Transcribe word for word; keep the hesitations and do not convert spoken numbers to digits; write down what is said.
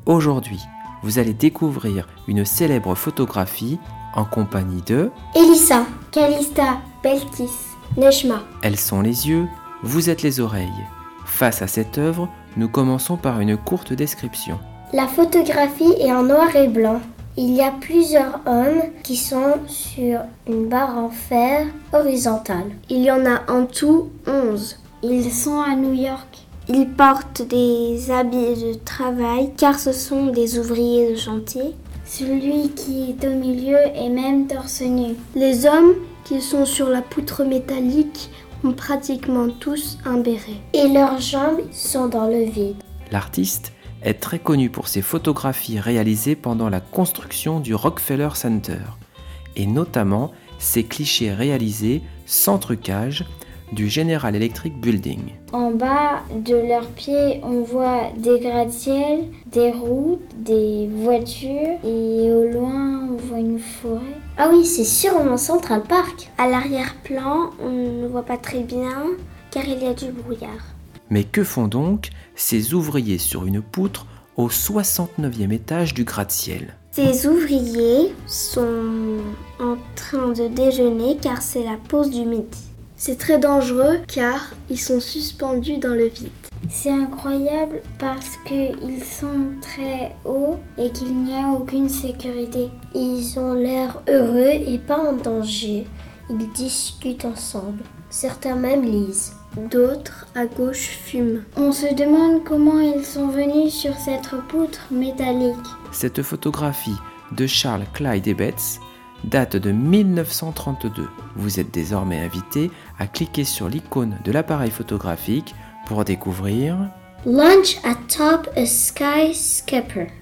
Aujourd'hui, vous allez découvrir une célèbre photographie en compagnie de Elissa, Kalista, Belkis, Nechma. Elles sont les yeux, vous êtes les oreilles. Face à cette œuvre, nous commençons par une courte description. La photographie est en noir et blanc. Il y a plusieurs hommes qui sont sur une barre en fer horizontale. Il y en a en tout onze. Ils sont à New York. Ils portent des habits de travail car ce sont des ouvriers de chantier. Celui qui est au milieu est même torse nu. Les hommes qui sont sur la poutre métallique ont pratiquement tous un béret. Et leurs jambes sont dans le vide. L'artiste est très connu pour ses photographies réalisées pendant la construction du Rockefeller Center et notamment ses clichés réalisés sans trucage du General Electric Building. En bas de leurs pieds, on voit des gratte-ciel, des routes, des voitures et au loin, on voit une forêt. Ah oui, c'est sûrement Central Park. À l'arrière-plan, on ne voit pas très bien car il y a du brouillard. Mais que font donc ces ouvriers sur une poutre au soixante-neuvième étage du gratte-ciel ? Ces ouvriers sont en train de déjeuner car c'est la pause du midi. C'est très dangereux car ils sont suspendus dans le vide. C'est incroyable parce qu'ils sont très hauts et qu'il n'y a aucune sécurité. Ils ont l'air heureux et pas en danger. Ils discutent ensemble. Certains même lisent. D'autres, à gauche, fument. On se demande comment ils sont venus sur cette poutre métallique. Cette photographie de Charles Clyde Ebbets date de mille neuf cent trente-deux. Vous êtes désormais invité à cliquer sur l'icône de l'appareil photographique pour découvrir Lunch atop a skyscraper.